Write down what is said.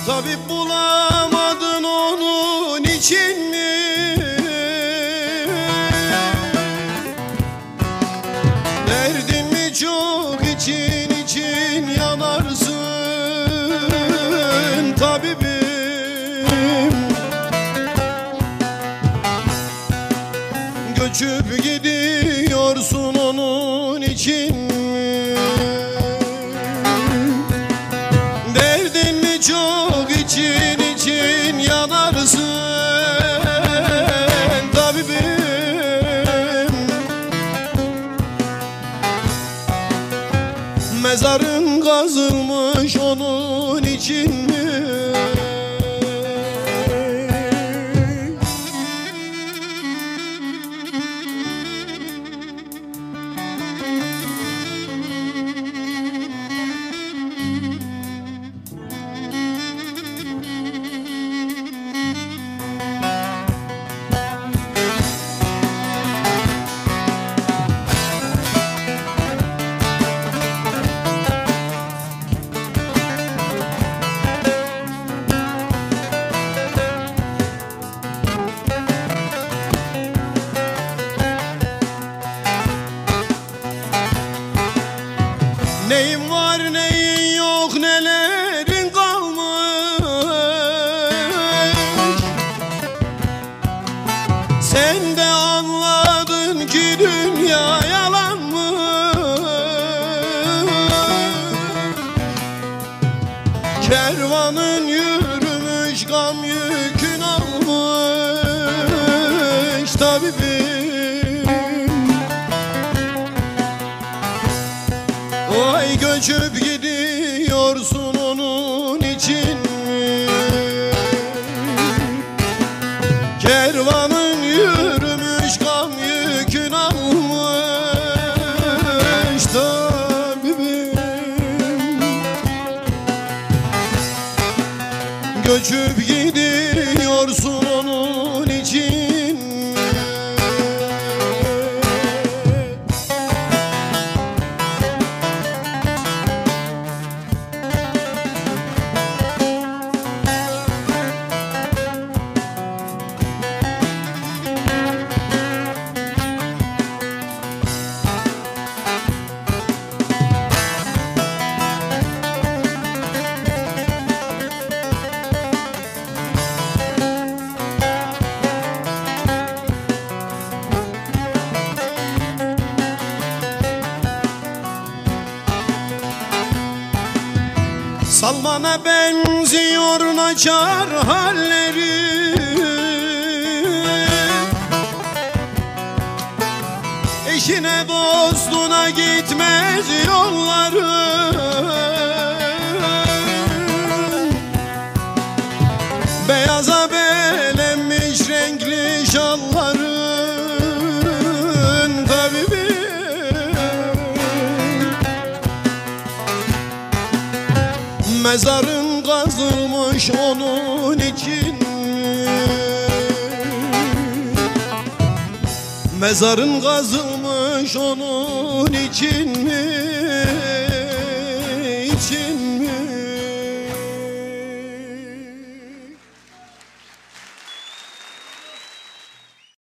Tabip bulamadın onun için mi? Derdin mi çok, için için yanarsın tabibim. Göçüp gidiyorsun onun için mi? Derdin mi çok, için için yanarsın tabibim. Mezarın kazılmış onun için mi? Neyin var neyin yok, nelerin kalmış. Sen de anladın ki dünya yalanmış. Kervanın yürümüş, gam yükün almış tabibim. Vay göçüp gidiyorsun onun için mi? Kervanın yürümüş, gam yükün almış tabibim. Göçüp gidiyorsun onun için mi? Salmana benziyor naçar halleri, eşine dostuna gitmez yolları. Beyaza belenmiş renkli şalların tabibim. Mezarın kazılmış onun için mi? Mezarın kazılmış onun için mi?